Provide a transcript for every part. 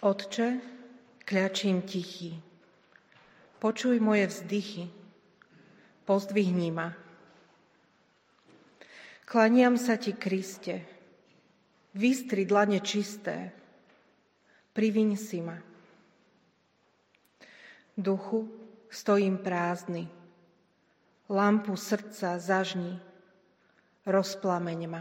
Otče, kľačím tichý, počuj moje vzdychy, pozdvihni ma. Klaniam sa ti, Kriste, vystri dlane čisté, priviň si ma. Duchu, stojím prázdny, lampu srdca zažni, rozplameň ma.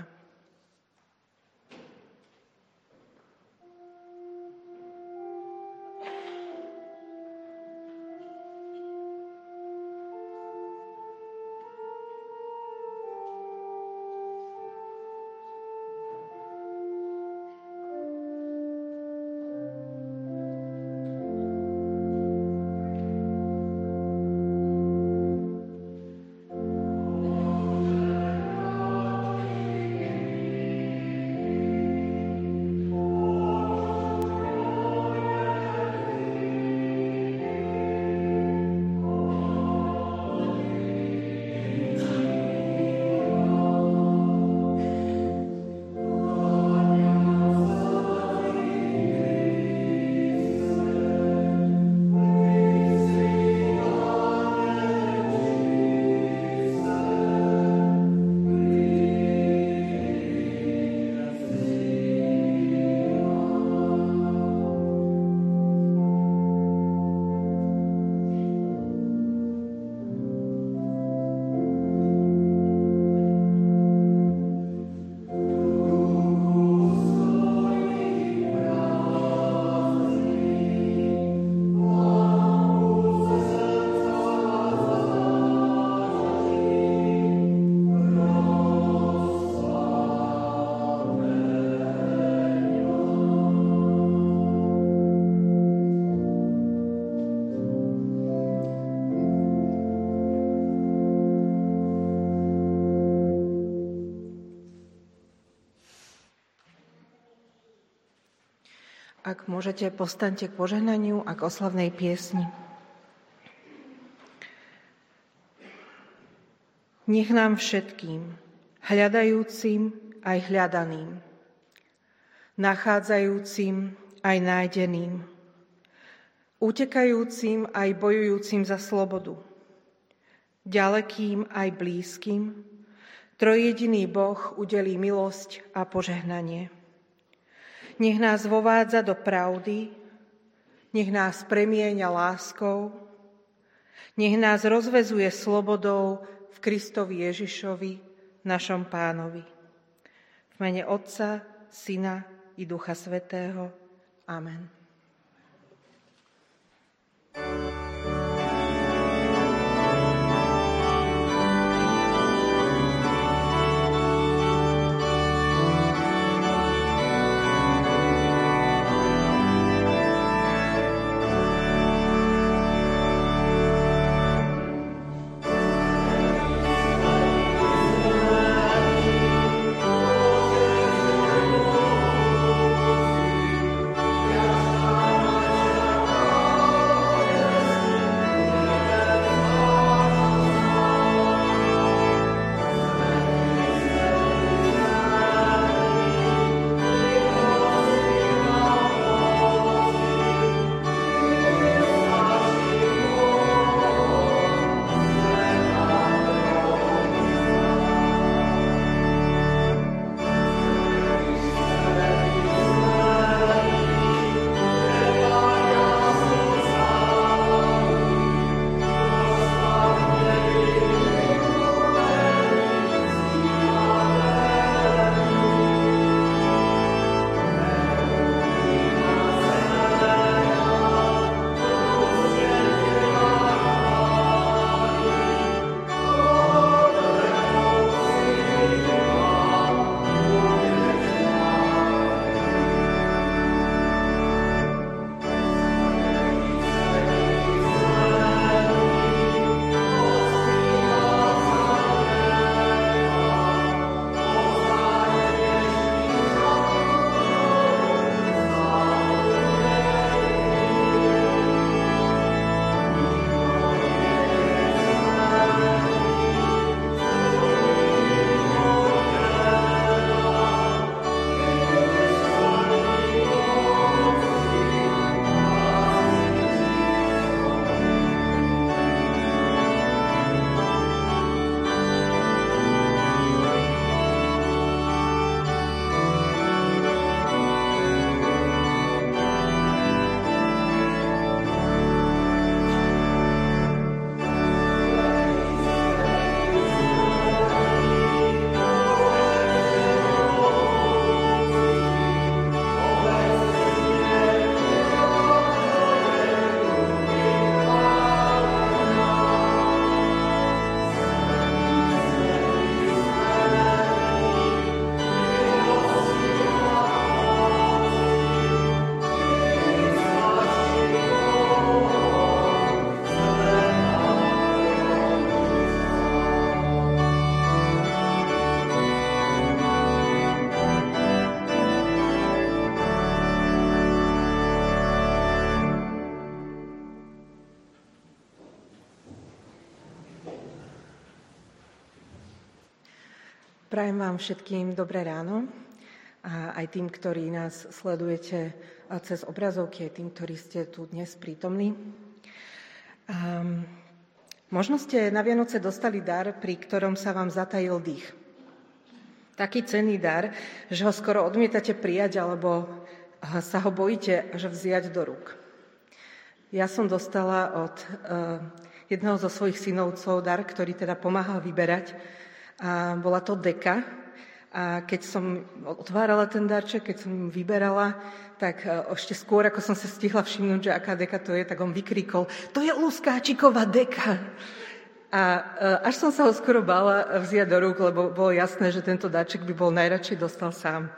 Ak môžete, postaňte k požehnaniu a k oslavnej piesni. Nech nám všetkým, hľadajúcim aj hľadaným, nachádzajúcim aj nájdeným, utekajúcim aj bojujúcim za slobodu, ďalekým aj blízkym, trojjediný Boh udelí milosť a požehnanie. Nech nás vovádza do pravdy, nech nás premieňa láskou, nech nás rozvezuje slobodou v Kristovi Ježišovi, našom Pánovi. V mene Otca, Syna i Ducha Svätého. Amen. Prajem vám všetkým dobré ráno a aj tým, ktorí nás sledujete cez obrazovky, aj tým, ktorí ste tu dnes prítomní. Možno ste na Vianoce dostali dar, pri ktorom sa vám zatajil dých. Taký cenný dar, že ho skoro odmietate prijať alebo sa ho bojíte až vziať do rúk. Ja som dostala od jedného zo svojich synovcov dar, ktorý teda pomáhal vyberať. A bola to deka. A keď som otvárala ten darček, keď som vyberala, tak ešte skôr, ako som sa stihla všimnúť, že aká deka to je, tak on vykríkol: "To je Luskáčiková deka!" A až som sa ho skoro bála vziať do rúk, lebo bolo jasné, že tento darček by bol najradšej dostal sám.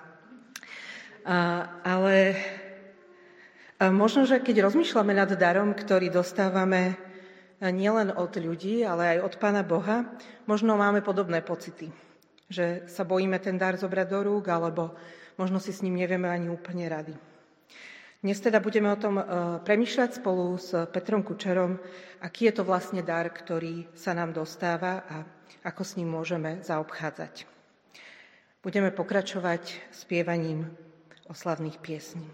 Ale možno, že keď rozmýšľame nad darom, ktorý dostávame nielen od ľudí, ale aj od Pána Boha, možno máme podobné pocity, že sa bojíme ten dar zobrať do rúk, alebo možno si s ním nevieme ani úplne rady. Dnes teda budeme o tom premýšľať spolu s Petrom Kučerom, aký je to vlastne dar, ktorý sa nám dostáva a ako s ním môžeme zaobchádzať. Budeme pokračovať spievaním oslavných piesní.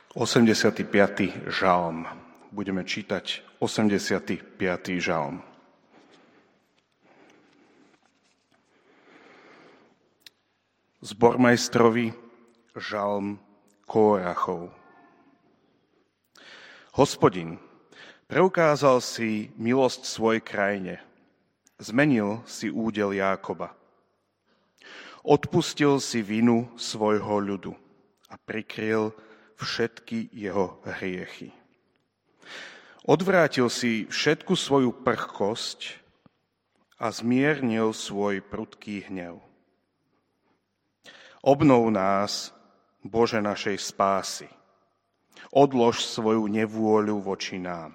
85. žalm. Budeme čítať 85. žalm. Zbormajstrovi žalm Kórachov. Hospodin, preukázal si milosť svojej krajine, zmenil si údel Jákoba. Odpustil si vinu svojho ľudu a prikryl všetky jeho hriechy. Odvrátil si všetku svoju prchkosť a zmiernil svoj prudký hnev. Obnov nás, Bože našej spásy. Odlož svoju nevôľu voči nám.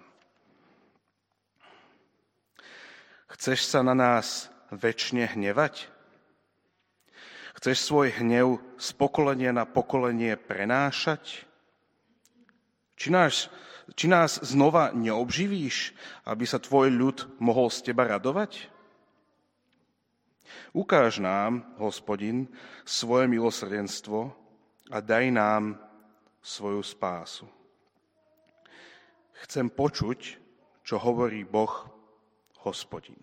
Chceš sa na nás večne hnevať? Chceš svoj hnev z pokolenia na pokolenie prenášať? Či nás znova neobživíš, aby sa tvoj ľud mohol z teba radovať? Ukáž nám, Hospodin, svoje milosrdenstvo a daj nám svoju spásu. Chcem počuť, čo hovorí Boh, Hospodin.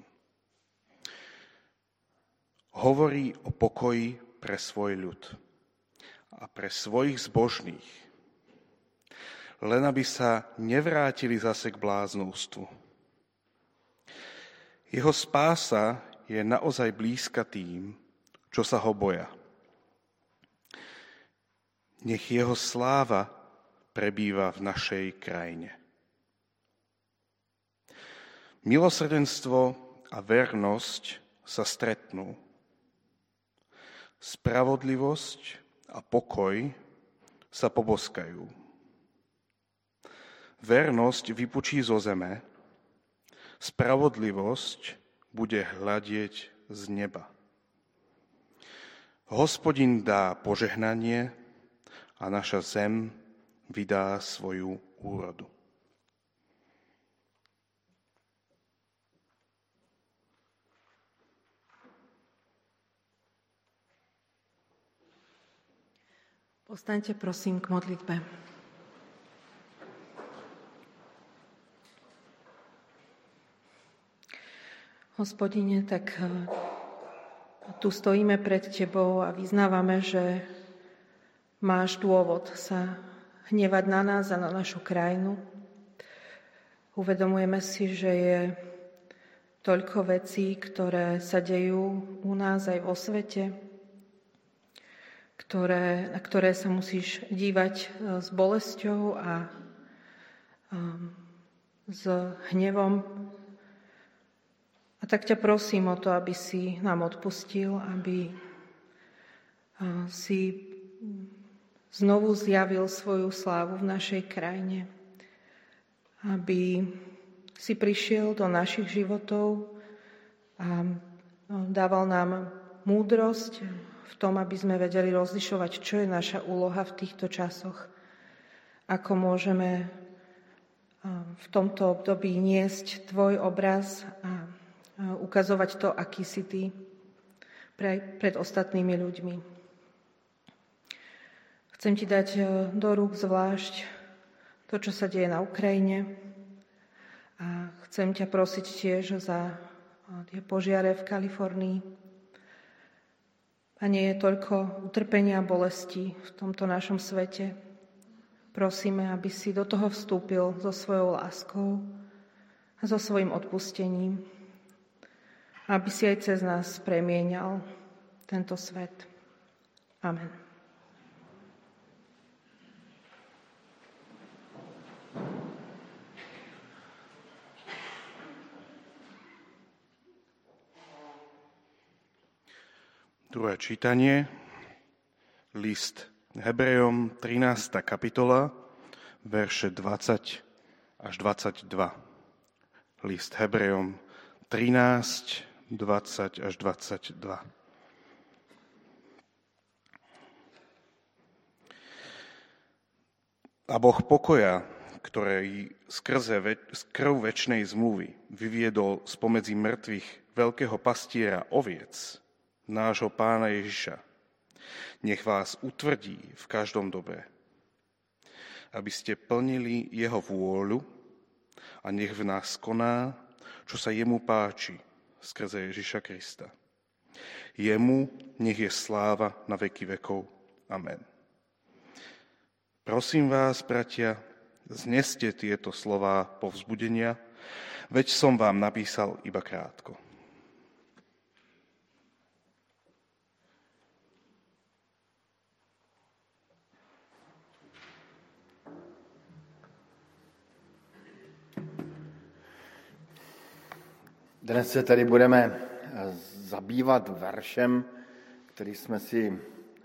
Hovorí o pokoji pre svoj ľud a pre svojich zbožných, len aby sa nevrátili zase k bláznovstvu. Jeho spása je naozaj blízka tým, čo sa ho boja. Nech jeho sláva prebýva v našej krajine. Milosrdenstvo a vernosť sa stretnú. Spravodlivosť a pokoj sa poboskajú. Vernosť vypučí zo zeme, spravodlivosť bude hľadieť z neba. Hospodin dá požehnanie a naša zem vydá svoju úrodu. Postaňte prosím k modlitbe. Hospodine, tak tu stojíme pred Tebou a vyznávame, že máš dôvod sa hnevať na nás a na našu krajinu. Uvedomujeme si, že je toľko vecí, ktoré sa dejú u nás aj vo svete, na ktoré sa musíš dívať s bolesťou a s hnevom. A tak ťa prosím o to, aby si nám odpustil, aby si znovu zjavil svoju slávu v našej krajine, aby si prišiel do našich životov a dával nám múdrosť v tom, aby sme vedeli rozlišovať, čo je naša úloha v týchto časoch, ako môžeme v tomto období niesť tvoj obraz a ukazovať to, aký si ty pred ostatnými ľuďmi. Chcem ti dať do rúk zvlášť to, čo sa deje na Ukrajine a chcem ťa prosiť tiež za tie požiare v Kalifornii. A nie je toľko utrpenia a bolesti v tomto našom svete. Prosíme, aby si do toho vstúpil so svojou láskou a so svojím odpustením. Aby si aj cez nás premieňal tento svet. Amen. Druhé čítanie, list Hebrejom, 13. kapitola, verše 20 až 22. List Hebrejom 13, 20 až 22. A Boh pokoja, ktorý skrze krv večnej zmluvy vyviedol spomedzi mŕtvych veľkého pastiera oviec, nášho Pána Ježiša, nech vás utvrdí v každom dobre aby ste plnili jeho vôľu a nech v nás koná, čo sa jemu páči skrze Ježiša Krista. Jemu nech je sláva na veky vekov. Amen. Prosím vás, bratia, zneste tieto slová povzbudenia, veď som vám napísal iba krátko. Dnes se tady budeme zabývat veršem, který jsme si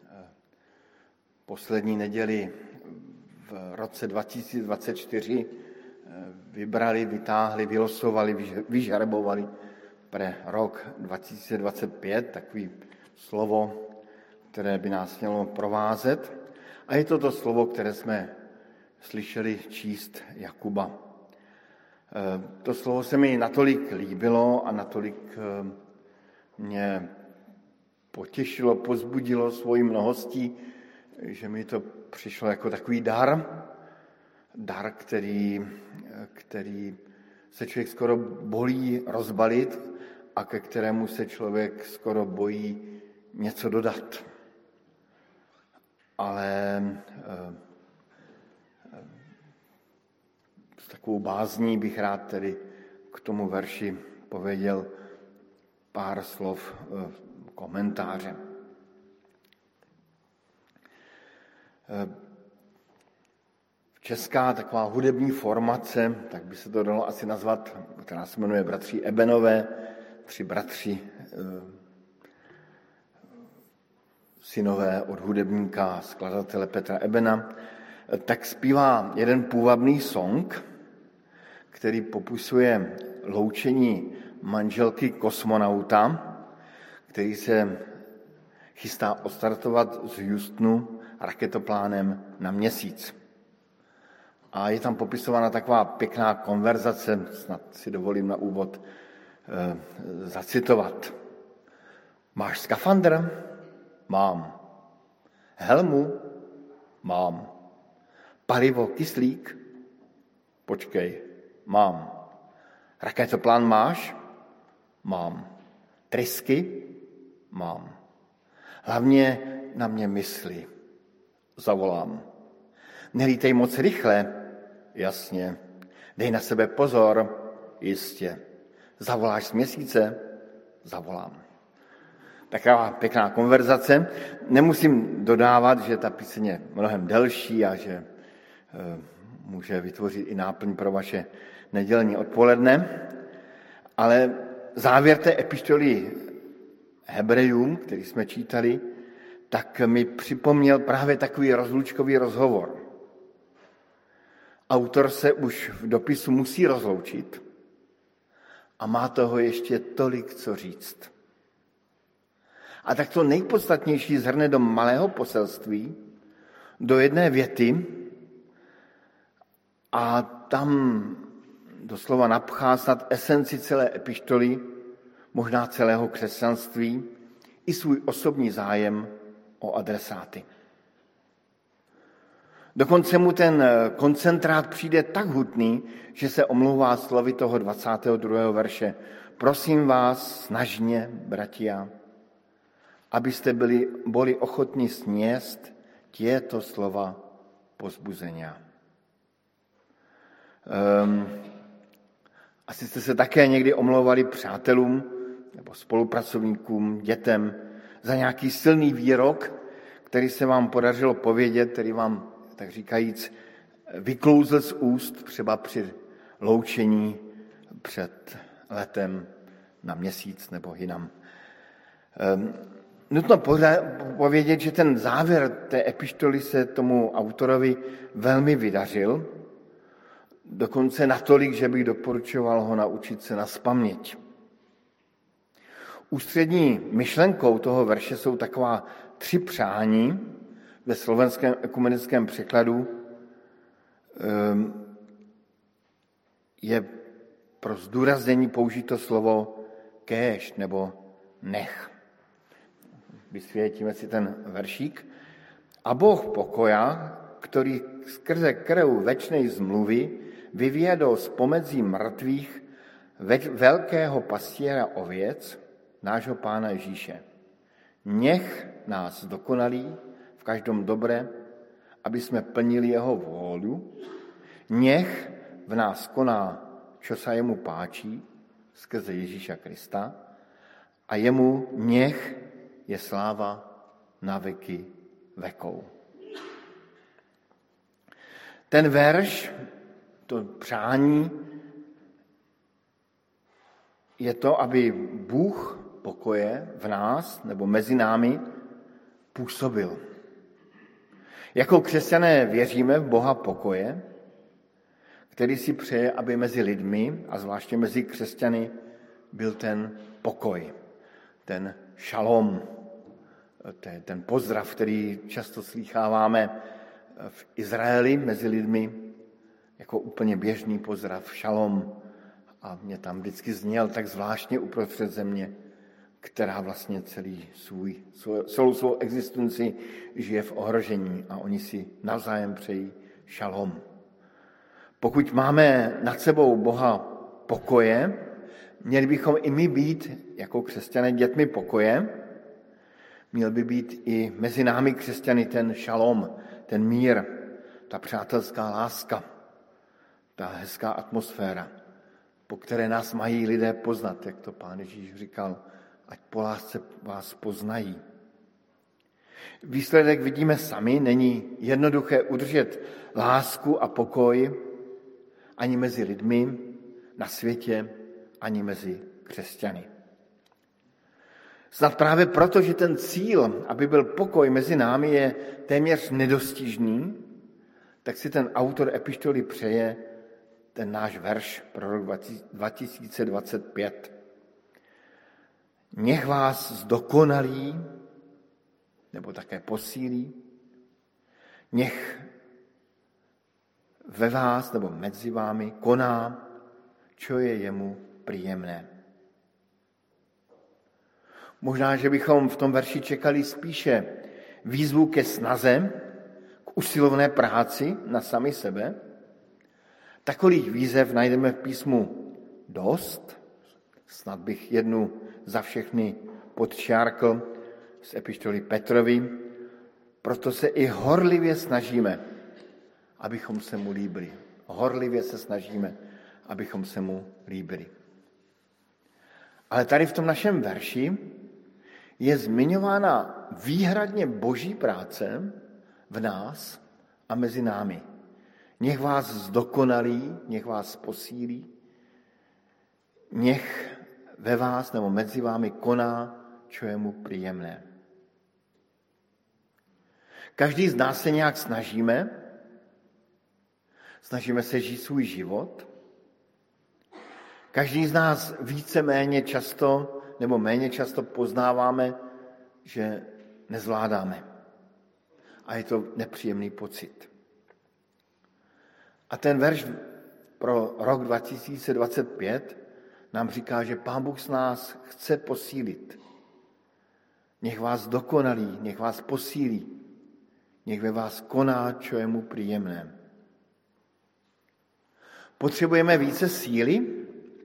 poslední neděli v roce 2024 vybrali, vytáhli, vylosovali, vyžarbovali pre rok 2025, takový slovo, které by nás mělo provázet. A je to slovo, které jsme slyšeli číst Jakuba. To slovo se mi natolik líbilo a natolik mě potěšilo, pozbudilo svojí mnohostí, že mi to přišlo jako takový dar, který se člověk skoro bojí rozbalit a ke kterému se člověk skoro bojí něco dodat. Ale s takovou bázní bych rád tedy k tomu verši pověděl pár slov komentáře. Česká taková hudební formace, tak by se to dalo asi nazvat, která se jmenuje Bratři Ebenové, 3 bratři, synové od hudebníka a skladatele Petra Ebena, tak zpívá jeden půvabný song, který popisuje loučení manželky kosmonauta, který se chystá odstartovat z Houstonu raketoplánem na Měsíc. A je tam popisována taková pěkná konverzace, snad si dovolím na úvod zacitovat. Máš skafandr? Mám. Helmu? Mám. Palivo, kyslík? Počkej, mám. Raketoplán máš? Mám. Trysky? Mám. Hlavně na mě mysli. Zavolám. Nelítej moc rychle? Jasně. Dej na sebe pozor? Jistě. Zavoláš z Měsíce? Zavolám. Taková pěkná konverzace. Nemusím dodávat, že ta píseň je mnohem delší a že může vytvořit i náplň pro vaše nedělní odpoledne, ale závěr té epištoly Hebrejům, který jsme čítali, tak mi připomněl právě takový rozlučkový rozhovor. Autor se už v dopisu musí rozloučit a má toho ještě tolik co říct. A tak to nejpodstatnější zhrne do malého poselství, do jedné věty a tam doslova napchá snad esenci celé epištoly, možná celého křesťanství, i svůj osobní zájem o adresáty. Dokonce mu ten koncentrát přijde tak hutný, že se omlouvá slovy toho 22. verše. Prosím vás snažně, bratia, abyste byli ochotní sniesť tieto slova pozbuzenia. Asi jste se také někdy omlouvali přátelům nebo spolupracovníkům, dětem za nějaký silný výrok, který se vám podařilo povědět, který vám, tak říkajíc, vyklouzl z úst třeba při loučení před letem na Měsíc nebo jinam. Nutno povědět, že ten závěr té epištoly se tomu autorovi velmi vydařil, dokonce natolik, že bych doporučoval ho naučit se nazpaměť. Ústřední myšlenkou toho verše jsou taková 3 přání ve slovenském ekumenickém překladu. Je pro zdůraznění použito slovo kéž nebo nech. Vysvětíme si ten veršík. A Boh pokoja, ktorý skrze krv večnej zmluvy vyvědol z pomezí mrtvých velkého pastěra ověc, nášho Pána Ježíše. Nech nás dokonalí v každém dobré, aby jsme plnili jeho vůli. Nech v nás koná, čo sa jemu páčí, skrze Ježíša Krista, a jemu nech je sláva na veky vekou. Ten verš, to přání, je to, aby Bůh pokoje v nás nebo mezi námi působil. Jako křesťané věříme v Boha pokoje, který si přeje, aby mezi lidmi, a zvláště mezi křesťany, byl ten pokoj, ten šalom, ten pozdrav, který často slýcháváme v Izraeli mezi lidmi, jako úplně běžný pozdrav, šalom. A mě tam vždycky zněl tak zvláštně uprostřed země, která vlastně celou svou existenci žije v ohrožení a oni si navzájem přejí šalom. Pokud máme nad sebou Boha pokoje, měli bychom i my být jako křesťané dětmi pokoje, měl by být i mezi námi křesťany ten šalom, ten mír, ta přátelská láska, ta hezká atmosféra, po které nás mají lidé poznat, jak to Pán Ježíš říkal, ať po lásce vás poznají. Výsledek vidíme sami, není jednoduché udržet lásku a pokoj ani mezi lidmi na světě, ani mezi křesťany. Snad právě proto, že ten cíl, aby byl pokoj mezi námi, je téměř nedostižný, tak si ten autor epištoly přeje ten náš verš pro rok 2025. Nech vás zdokonalí, nebo také posílí, nech ve vás nebo mezi vámi koná, čo je jemu příjemné. Možná, že bychom v tom verši čekali spíše výzvu ke snaze, k usilovné práci na sami sebe. Takových výzev najdeme v písmu dost. Snad bych jednu za všechny podčiarkl z epištoly Petrovi. Proto se i horlivě snažíme, abychom se mu líbili. Horlivě se snažíme, abychom se mu líbili. Ale tady v tom našem verši je zmiňována výhradně boží práce v nás a mezi námi. Nech vás zdokonalí, nech vás posílí, nech ve vás nebo mezi vámi koná, čo je mu příjemné. Každý z nás se nějak snažíme se žít svůj život. Každý z nás více-méně často nebo méně často poznáváme, že nezvládáme. A je to nepříjemný pocit. A ten verš pro rok 2025 nám říká, že Pán Bůh z nás chce posílit. Nech vás dokonalí, nech vás posílí, nech ve vás koná, čo je mu příjemné. Potřebujeme více síly?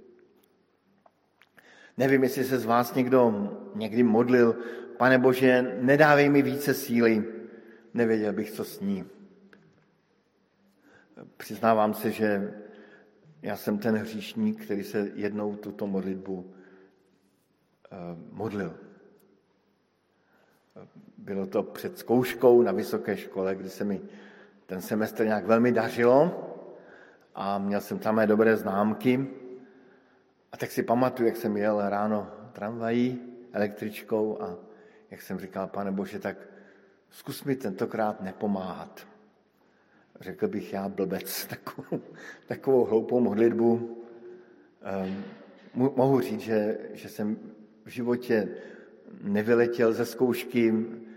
Nevím, jestli se z vás někdo někdy modlil, Pane Bože, nedávej mi více síly, nevěděl bych, co s ní. Přiznávám se, že já jsem ten hříšník, který se jednou tuto modlitbu modlil. Bylo to před zkouškou na vysoké škole, kdy se mi ten semestr nějak velmi dařilo a měl jsem tam mé dobré známky. A tak si pamatuju, jak jsem jel ráno tramvají, električkou a jak jsem říkal, Pane Bože, tak zkus mi tentokrát nepomáhat. Řekl bych já blbec, takovou hloupou modlitbu. Mohu říct, že jsem v životě nevyletěl ze zkoušky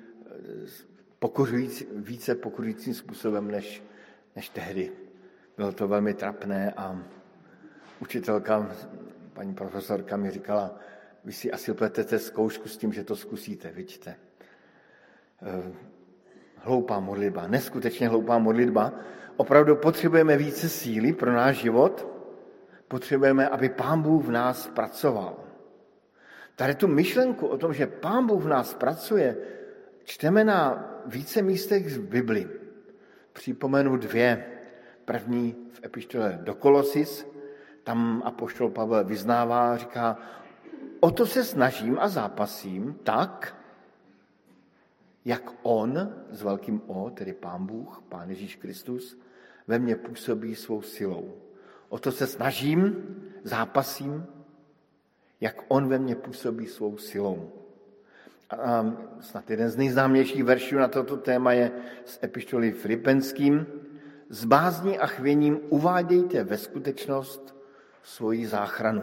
více pokořujícím způsobem než tehdy. Bylo to velmi trapné a učitelka, paní profesorka mi říkala, vy si asi pletete zkoušku s tím, že to zkusíte, vidíte. hloupá modlitba, neskutečně hloupá modlitba. Opravdu potřebujeme více síly pro náš život, potřebujeme, aby Pán Bůh v nás pracoval. Tady tu myšlenku o tom, že Pán Bůh v nás pracuje, čteme na více místech z Bibli. Připomenu 2. První v epištole do Kolosis, tam apoštol Pavel vyznává, říká, o to se snažím a zápasím tak, jak on, s velkým O, tedy Pán Bůh, Pán Ježíš Kristus, ve mně působí svou silou. O to se snažím, zápasím, jak on ve mně působí svou silou. A snad jeden z nejznámějších veršů na toto téma je z epištoly Filipenským. S bázní a chvěním uvádějte ve skutečnost svoji záchranu.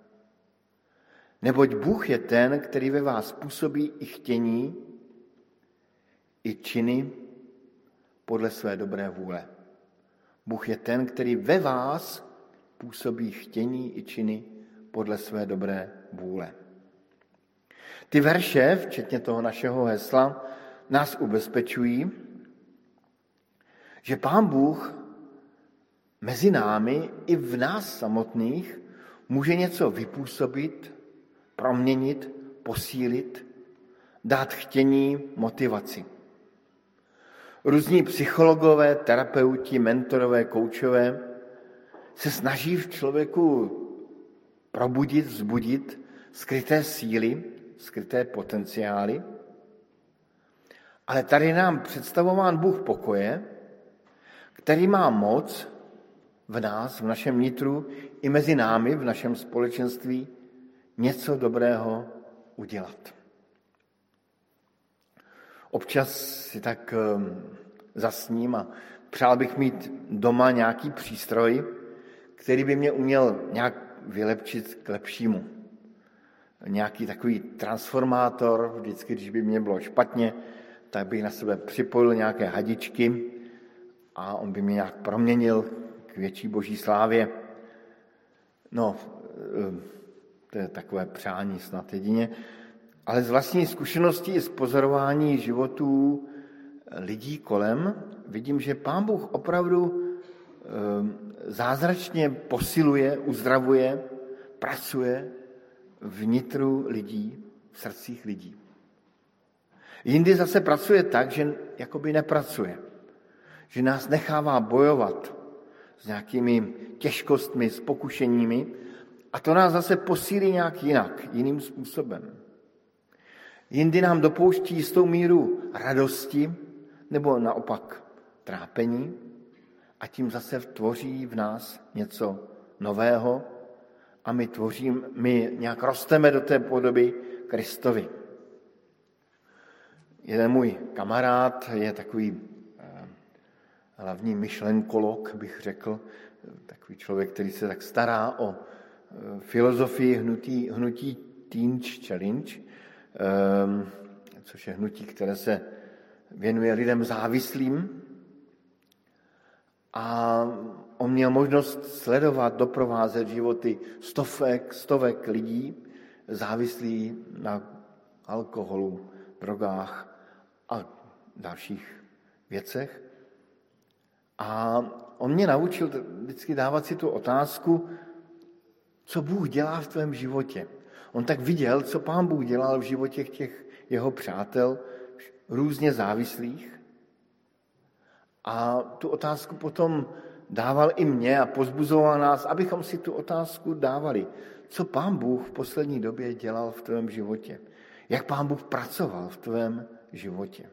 Neboť Bůh je ten, který ve vás působí i chtění, i činy podle své dobré vůle. Bůh je ten, který ve vás působí chtění i činy podle své dobré vůle. Ty verše, včetně toho našeho hesla, nás ubezpečují, že Pán Bůh mezi námi i v nás samotných může něco vypůsobit, proměnit, posílit, dát chtění, motivaci. Různí psychologové, terapeuti, mentorové, koučové se snaží v člověku probudit, vzbudit skryté síly, skryté potenciály, ale tady nám představován Bůh pokoje, který má moc v nás, v našem nitru i mezi námi, v našem společenství něco dobrého udělat. Občas si tak zasním a přál bych mít doma nějaký přístroj, který by mě uměl nějak vylepšit k lepšímu. Nějaký takový transformátor, vždycky, když by mě bylo špatně, tak bych na sebe připojil nějaké hadičky a on by mě nějak proměnil k větší boží slávě. No, to je takové přání snad jedině, ale z vlastní zkušenosti i z pozorování životů lidí kolem vidím, že Pán Bůh opravdu zázračně posiluje, uzdravuje, pracuje v nitru lidí, v srdcích lidí. Jindy zase pracuje tak, že jakoby nepracuje. Že nás nechává bojovat s nějakými těžkostmi, s pokušeními a to nás zase posílí nějak jinak, jiným způsobem. Jindy nám dopouští jistou míru radosti nebo naopak trápení a tím zase tvoří v nás něco nového a my nějak rosteme do té podoby Kristovi. Jeden můj kamarád je takový hlavní myšlenkolog, bych řekl, takový člověk, který se tak stará o filozofii hnutí Teen Challenge, což je hnutí, které se věnuje lidem závislým. A on měl možnost sledovat, doprovázet životy stovek lidí závislí na alkoholu, drogách a dalších věcech. A on mě naučil vždycky dávat si tu otázku, co Bůh dělá v tvém životě. On tak viděl, co Pán Bůh dělal v životě těch jeho přátel, různě závislých. A tu otázku potom dával i mně a pozbuzoval nás, abychom si tu otázku dávali. Co Pán Bůh v poslední době dělal v tvém životě? Jak Pán Bůh pracoval v tvém životě?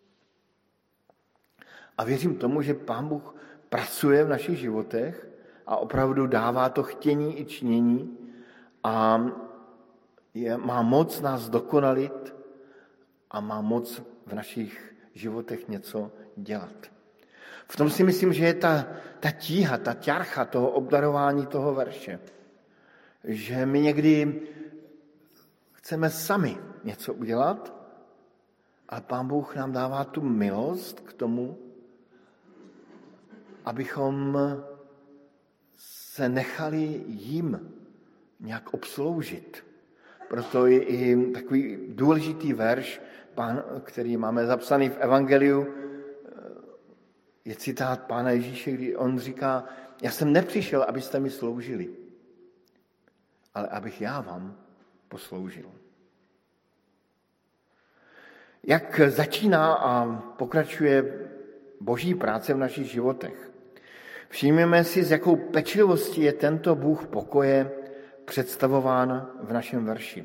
A věřím tomu, že Pán Bůh pracuje v našich životech a opravdu dává to chtění i činění a má moc nás dokonalit a má moc v našich životech něco dělat. V tom si myslím, že je ta tíha, ta ťarcha toho obdarování toho verše. Že my někdy chceme sami něco udělat, ale Pán Bůh nám dává tu milost k tomu, abychom se nechali jim nějak obsloužit. Proto je i takový důležitý verš který máme zapsaný v Evangeliu, je citát Pána Ježíše, kdy on říká, já jsem nepřišel, abyste mi sloužili, ale abych já vám posloužil. Jak začíná a pokračuje Boží práce v našich životech? Všimněme si, s jakou pečlivostí je tento Bůh pokoje představován v našem verši.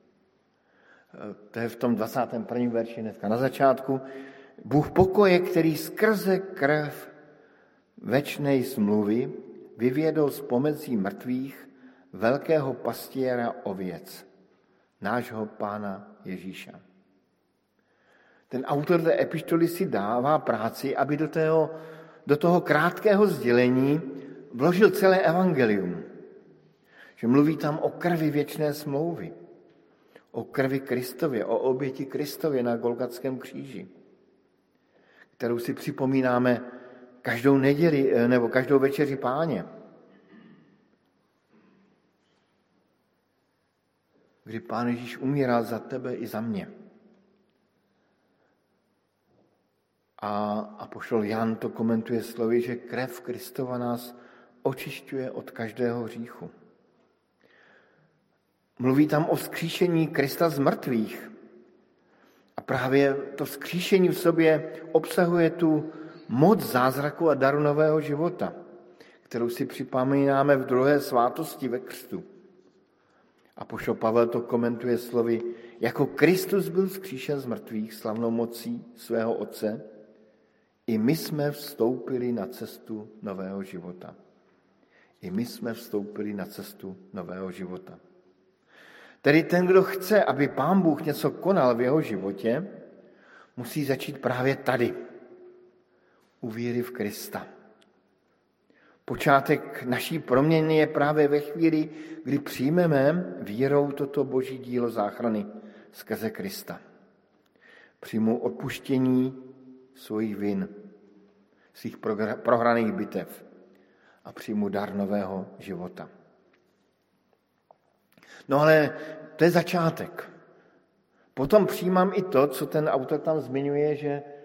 To je v tom 21. verši hnedka na začátku. Bůh pokoje, který skrze krev večnej smluvy vyvědol z pomezí mrtvých velkého pastěra ověc, nášho Pána Ježíša. Ten autor té epištoly si dává práci, aby do toho krátkého sdělení vložil celé evangelium. Že mluví tam o krvi věčné smlouvy, o krvi Kristově, o oběti Kristově na Golgatském kříži, kterou si připomínáme každou neděli nebo každou večeři Páně. Kdy Pán Ježíš umíral za tebe i za mě. A apoštol Jan to komentuje slovy, že krev Kristova nás očišťuje od každého hříchu. Mluví tam o vzkříšení Krista z mrtvých. A právě to vzkříšení v sobě obsahuje tu moc zázraku a daru nového života, kterou si připomínáme v druhé svátosti ve křtu. Apoštol Pavel to komentuje slovy, jako Kristus byl vzkříšen z mrtvých slavnou mocí svého Otce, i my jsme vstoupili na cestu nového života. I my jsme vstoupili na cestu nového života. Tedy ten, kdo chce, aby Pán Bůh něco konal v jeho životě, musí začít právě tady, u víry v Krista. Počátek naší proměny je právě ve chvíli, kdy přijmeme vírou toto Boží dílo záchrany skrze Krista. Přijmu odpuštění svých vin, svých prohraných bitev a přijmu dar nového života. No ale to je začátek. Potom přijímám i to, co ten autor tam zmiňuje,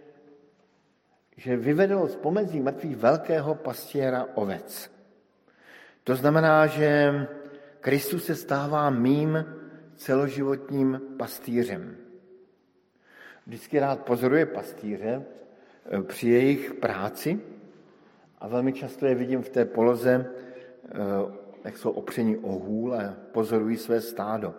že vyvedl z pomezí mrtvých velkého pastěra ovec. To znamená, že Kristus se stává mým celoživotním pastýřem. Vždycky rád pozoruje pastýře při jejich práci a velmi často je vidím v té poloze, jak jsou opření o hůl a pozorují své stádo.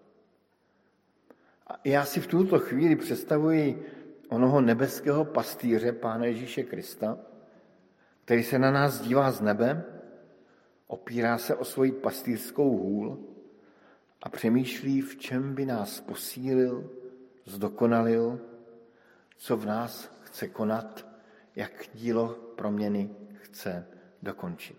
A já si v tuto chvíli představuji onoho nebeského pastýře, Pána Ježíše Krista, který se na nás dívá z nebe, opírá se o svoji pastýřskou hůl a přemýšlí, v čem by nás posílil, zdokonalil, co v nás chce konat, jak dílo proměny chce dokončit.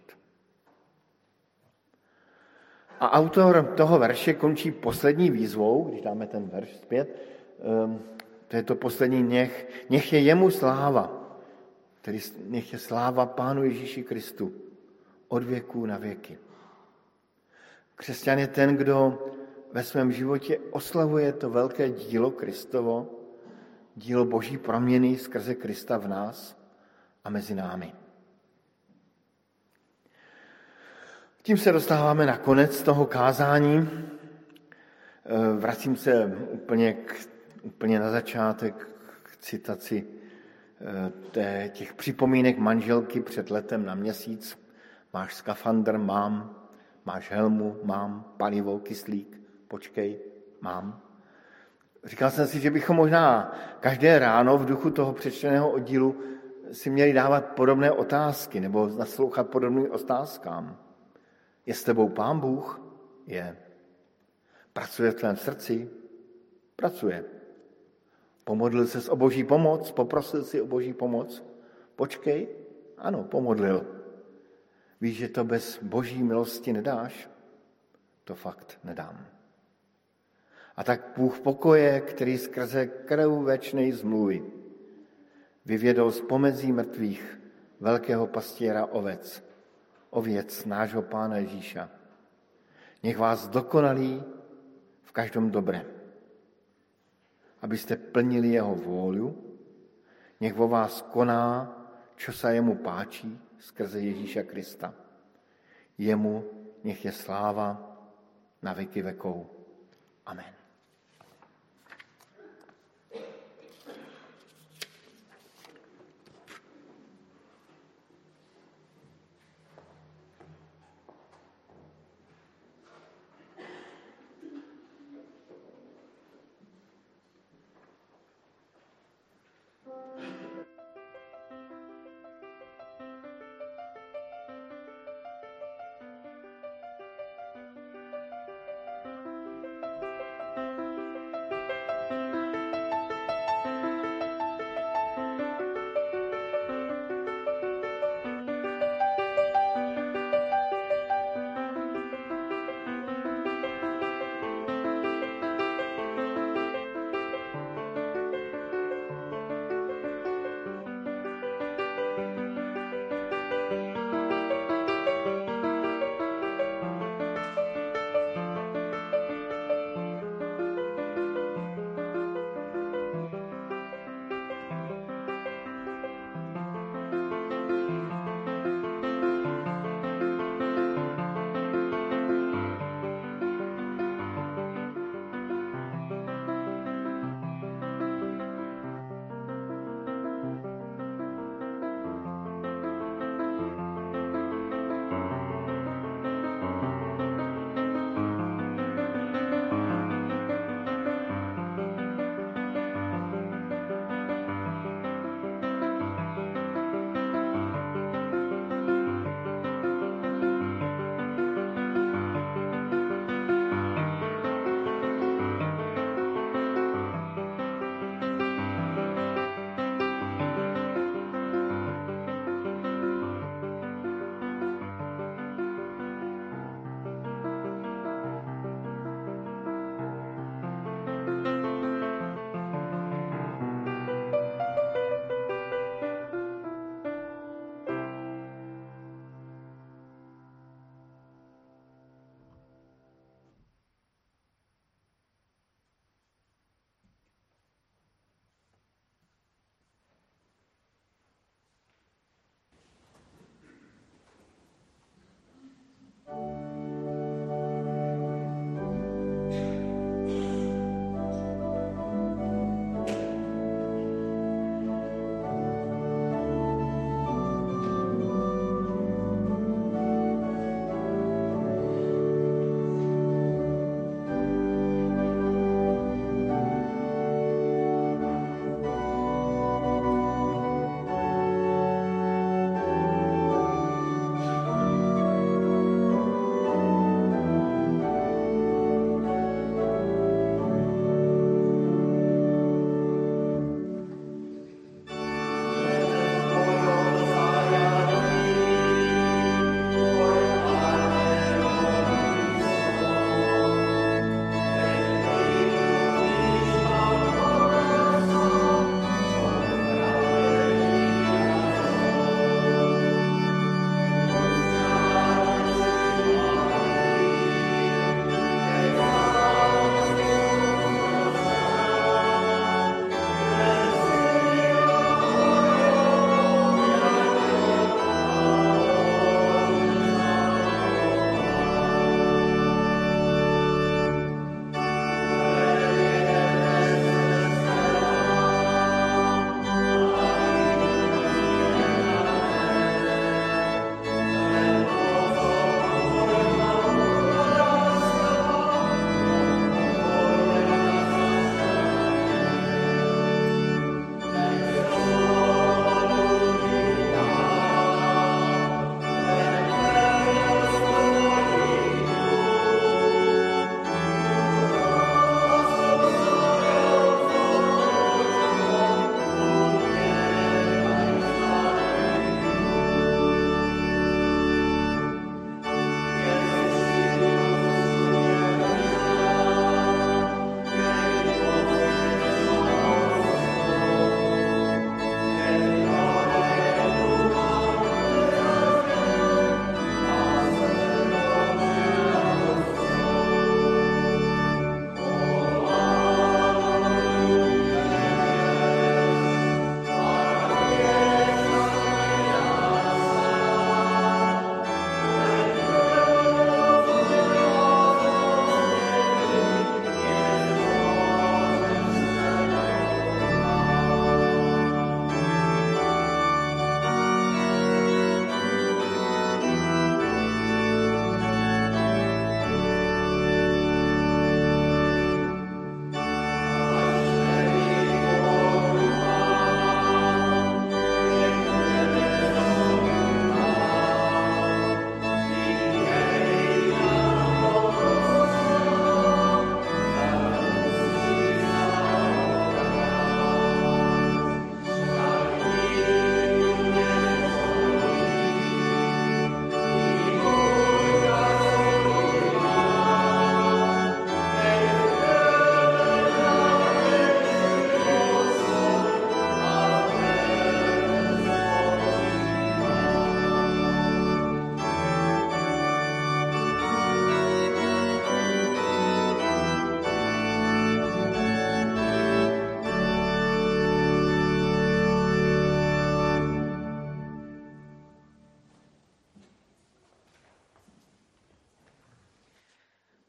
A autor toho verše končí poslední výzvou, když dáme ten verš zpět, to je to poslední nech je jemu sláva, tedy nech je sláva Pánu Ježíši Kristu od věků na věky. Křesťan je ten, kdo ve svém životě oslavuje to velké dílo Kristovo, dílo Boží proměny skrze Krista v nás a mezi námi. Tím se dostáváme na konec toho kázání. Vracím se úplně na začátek k citaci těch připomínek manželky před letem na měsíc. Máš skafandr? Mám. Máš helmu? Mám. Palivo, kyslík? Počkej, mám. Říkal jsem si, že bychom možná každé ráno v duchu toho přečteného oddílu si měli dávat podobné otázky nebo naslouchat podobným otázkám. Je s tebou Pán Bůh? Je. Pracuje v tvém srdci? Pracuje. Pomodlil ses o Boží pomoc? Poprosil si o Boží pomoc? Počkej. Ano, pomodlil. Víš, že to bez Boží milosti nedáš? To fakt nedám. A tak Bůh pokoje, který skrze krev večnej zmluvy vyvědol z pomezí mrtvých velkého pastěra ověc nášho Pána Ježíša. Nech vás dokonalí v každém dobrém. abyste plnili jeho vôľu. Nech vo vás koná, čo sa jemu páči skrze Ježíša Krista. Jemu nech je sláva na veky vekov. Amen.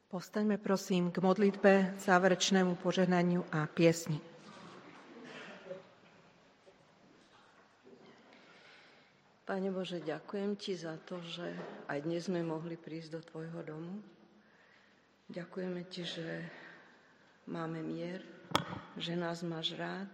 Postaňme prosím k modlitbe, záverečnému požehnaniu a piesni. Pane Bože, ďakujem Ti za to, že aj dnes sme mohli prísť do Tvojho domu. Ďakujeme Ti, že máme mier, že nás máš rád.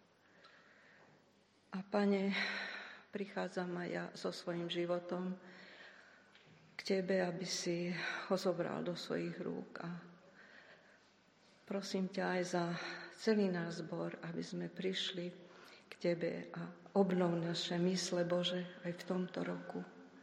A Pane, prichádzam aj ja so svojím životom k Tebe, aby si ho zobral do svojich rúk. A prosím ťa aj za celý náš zbor, aby sme prišli k Tebe a obnov naše mysle, Bože, aj v tomto roku.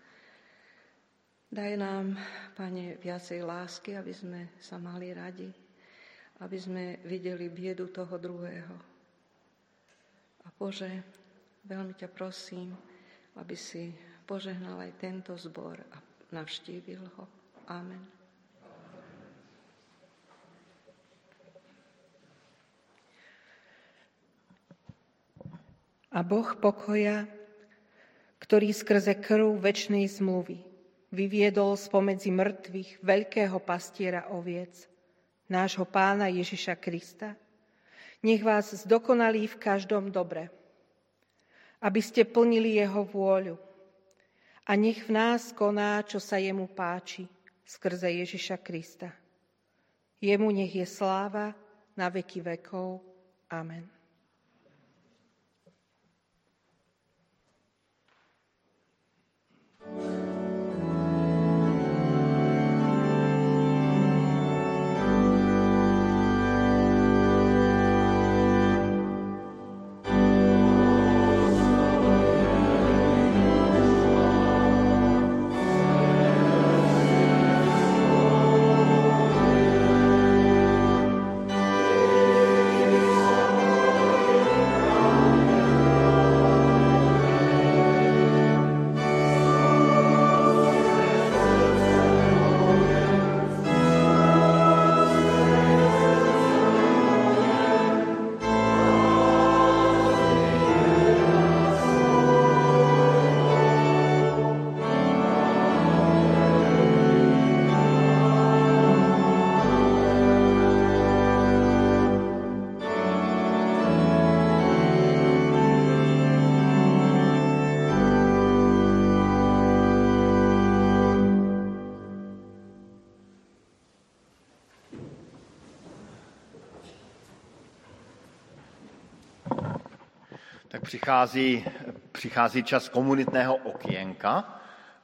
Daj nám, Pane, viacej lásky, aby sme sa mali radi, aby sme videli biedu toho druhého. A Bože, veľmi ťa prosím, aby si požehnal aj tento zbor a navštívil ho. Amen. A Boh pokoja, ktorý skrze krv večnej zmluvy vyviedol spomedzi mŕtvych veľkého pastiera oviec, nášho Pána Ježiša Krista, nech vás zdokonalí v každom dobre, aby ste plnili jeho vôľu. A nech v nás koná, čo sa jemu páči, skrze Ježiša Krista. Jemu nech je sláva na veky vekov. Amen. Tak přichází čas komunitného okénka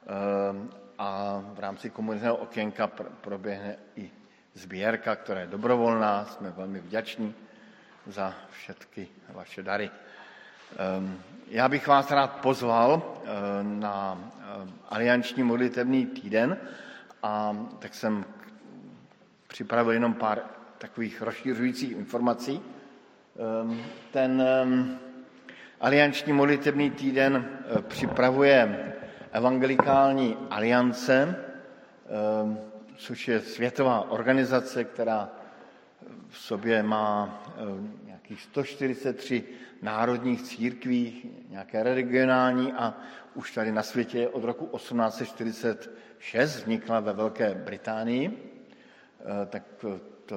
a v rámci komunitného okénka proběhne i sbírka, která je dobrovolná. Jsme velmi vděční za všechny vaše dary. Já bych vás rád pozval na alianční modlitevný týden a tak jsem připravil jenom pár takových rozšiřujících informací. Ten alianční modlitevný týden připravuje Evangelikální aliance, což je světová organizace, která v sobě má nějakých 143 národních církví, nějaké regionální a už tady na světě od roku 1846 vznikla ve Velké Británii, tak to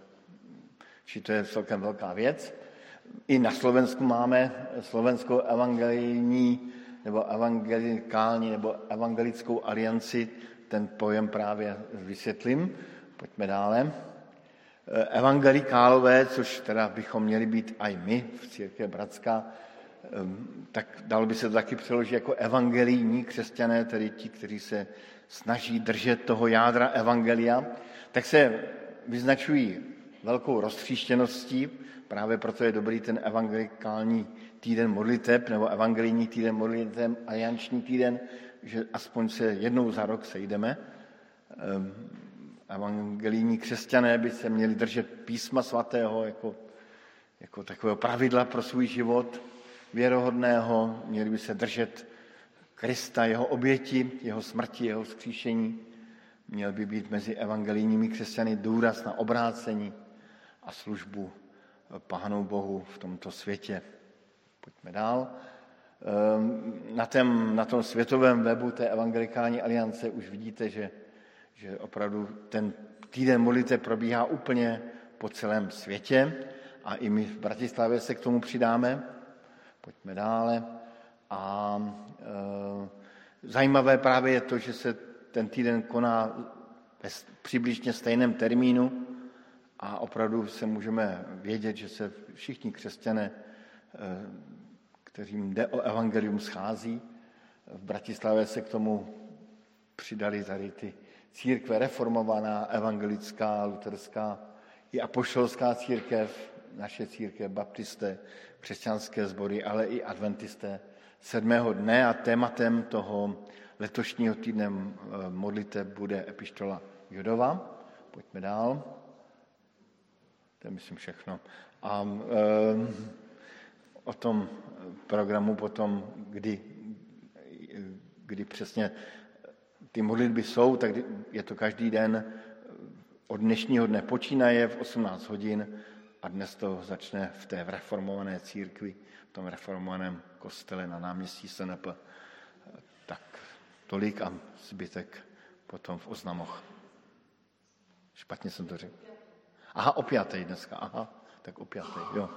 je celkem velká věc. I na Slovensku máme Slovenskou evangelijní nebo evangelikální nebo evangelickou alianci, ten pojem právě vysvětlím. Pojďme dále. Evangelikálové, což teda bychom měli být i my v Církvi Bratská, tak dalo by se to taky přeložit jako evangelijní křesťané, tedy ti, kteří se snaží držet toho jádra evangelia, tak se vyznačují velkou roztříštěností, právě proto je dobrý ten evangelikální týden modliteb nebo evangelijní týden modliteb, alianční týden, že aspoň se jednou za rok sejdeme. Evangelijní křesťané by se měli držet písma svatého jako takového pravidla pro svůj život věrohodného, měli by se držet Krista, jeho oběti, jeho smrti, jeho vzkříšení. Měl by být mezi evangelijními křesťany důraz na obrácení a službu Pánu Bohu v tomto světě. Pojďme dál. Na tom světovém webu té evangelikální aliance už vidíte, že opravdu ten týden modliteb probíhá úplně po celém světě a i my v Bratislavě se k tomu přidáme. Pojďme dále. A zajímavé právě je to, že se ten týden koná ve přibližně stejném termínu a opravdu se můžeme vědět, že se všichni křesťané, kterým jde o evangelium, schází. V Bratislavě se k tomu přidali tady ty církve reformovaná, evangelická, luterská i apoštolská církev, naše církev, baptisté, křesťanské sbory, ale i adventisté 7. dne a tématem toho letošního týdne modliteb bude epištola Judova. Pojďme dál. To je, myslím, všechno. A o tom programu potom, kdy přesně ty modlitby jsou, tak je to každý den od dnešního dne počínaje v 18 hodin a dnes to začne v té reformované církvi, v tom reformovaném kostele na náměstí SNP. Tak tolik a zbytek potom v oznamoch. Špatně jsem to řekl. Aha, o 5. dneska. Aha, tak o 5. Jo.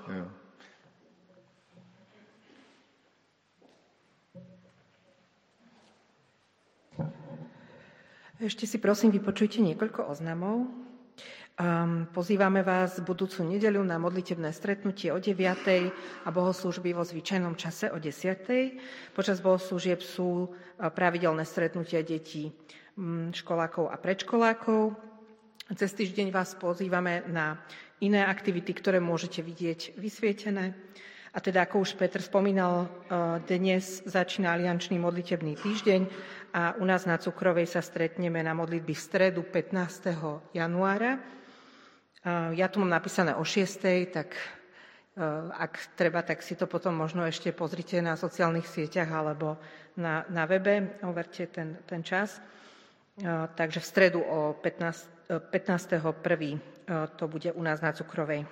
Ešte si prosím vypočujte niekoľko oznamov. Pozývame vás v budúcu nedeľu na modlitebné stretnutie o 9. a bohoslúžby vo zvyčajnom čase o 10. Počas bohoslúžieb sú pravidelné stretnutia detí, školákov a predškolákov. Cez týždeň vás pozývame na iné aktivity, ktoré môžete vidieť vysvietené. A teda, ako už Peter spomínal, dnes začína aliančný modlitebný týždeň a u nás na Cukrovej sa stretneme na modlitby v stredu 15. januára. Ja tu mám napísané o 6. tak ak treba, tak si to potom možno ešte pozrite na sociálnych sieťach alebo na webe, overte ten čas. Takže v stredu o 15.1. to bude u nás na Cukrovej.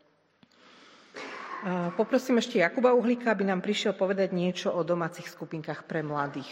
Poprosím ešte Jakuba Uhlíka, aby nám prišiel povedať niečo o domácich skupinkách pre mladých.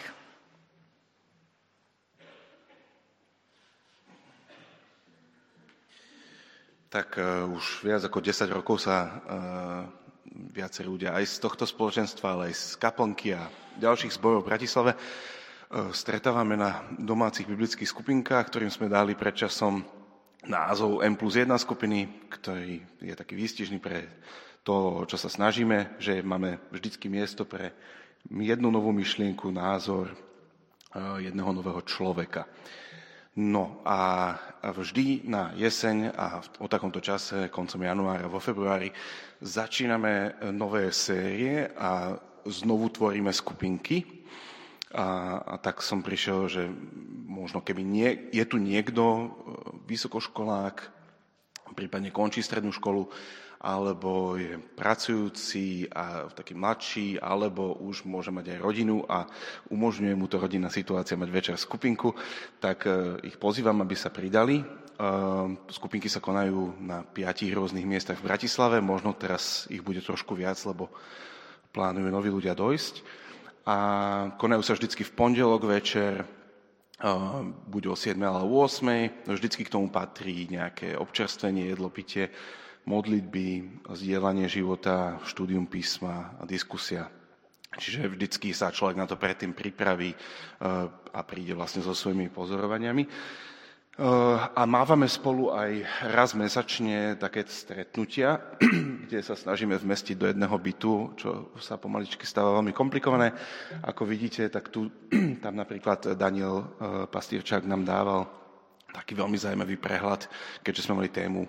Tak už viac ako 10 rokov sa viacerí ľudia aj z tohto spoločenstva, ale aj z kaplnky a ďalších zborov v Bratislave stretávame na domácich biblických skupinkách, ktorým sme dali predčasom názov M+1 skupiny, ktorý je taký výstižný pre to, čo sa snažíme, že máme vždycky miesto pre jednu novú myšlienku, názor jedného nového človeka. No a vždy na jeseň a o takomto čase, koncom januára, vo februári, začíname nové série a znovu tvoríme skupinky. A tak som prišiel, že možno keby je tu niekto, vysokoškolák, prípadne končí strednú školu, alebo je pracujúci a taký mladší, alebo už môže mať aj rodinu a umožňuje mu to rodinná situácia mať večer skupinku, tak ich pozývam, aby sa pridali. Skupinky sa konajú na 5 rôznych miestach v Bratislave, možno teraz ich bude trošku viac, lebo plánujú noví ľudia dojsť. A konajú sa vždycky v pondelok večer, buď o 7 alebo 8. Vždycky k tomu patrí nejaké občerstvenie, jedlo, pitie, modlitby, zdieľanie života, štúdium písma a diskusia. Čiže vždycky sa človek na to predtým pripraví a príde vlastne so svojimi pozorovaniami. A mávame spolu aj raz mesačne také stretnutia, kde sa snažíme vmestiť do jedného bytu, čo sa pomaličky stáva veľmi komplikované. Ako vidíte, tak tam napríklad Daniel Pastierčák nám dával taký veľmi zaujímavý prehľad, keďže sme mali tému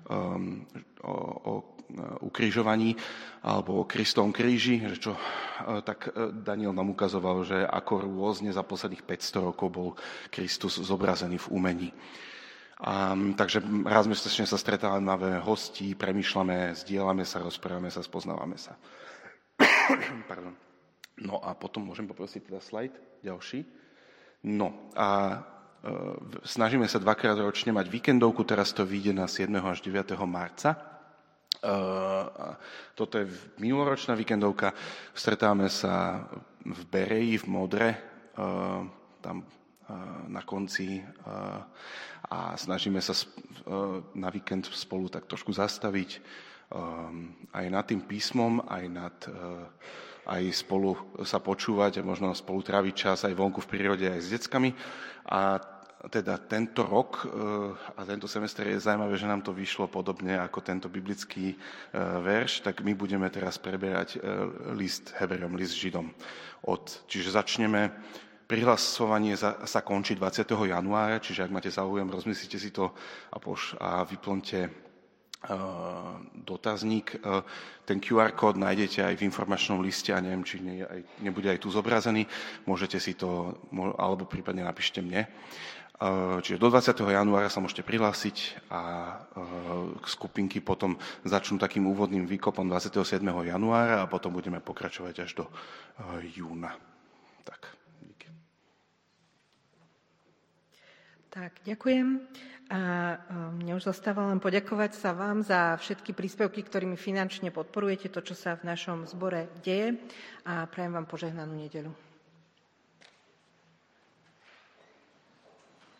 o ukrižovaní alebo o Kristovom kríži, že tak Daniel nám ukazoval, že ako rôzne za posledných 500 rokov bol Kristus zobrazený v umení. Takže raz mesačne sa stretávame, máme hostí, premýšľame, zdieľame sa, rozprávame sa, spoznávame sa. Pardon. No a potom môžem poprosiť teda slajd ďalší. No a snažíme sa 2-krát ročne mať víkendovku, teraz to vyjde na 7. až 9. marca. Toto je minuloročná víkendovka, stretávame sa v Bereji, v Modre, tam na konci a snažíme sa na víkend spolu tak trošku zastaviť aj nad tým písmom, aj spolu sa počúvať a možno spolu tráviť čas aj vonku v prírode, aj s deckami. A teda tento rok a tento semester je zaujímavé, že nám to vyšlo podobne ako tento biblický verš, tak my budeme teraz preberať list Heberom, list Židom. Čiže začneme, prihlasovanie sa končí 20. januára, čiže ak máte záujem, rozmyslite si to a vyplňte dotazník. Ten QR kód nájdete aj v informačnom liste a neviem, či nebude aj tu zobrazený. Môžete si to, alebo prípadne napíšte mne. Čiže do 20. januára sa môžete prihlásiť a skupinky potom začnú takým úvodným výkopom 27. januára a potom budeme pokračovať až do júna. Tak, díky. Tak, ďakujem. A mne už zostáva len poďakovať sa vám za všetky príspevky, ktorými finančne podporujete to, čo sa v našom zbore deje, a prajem vám požehnanú nedeľu.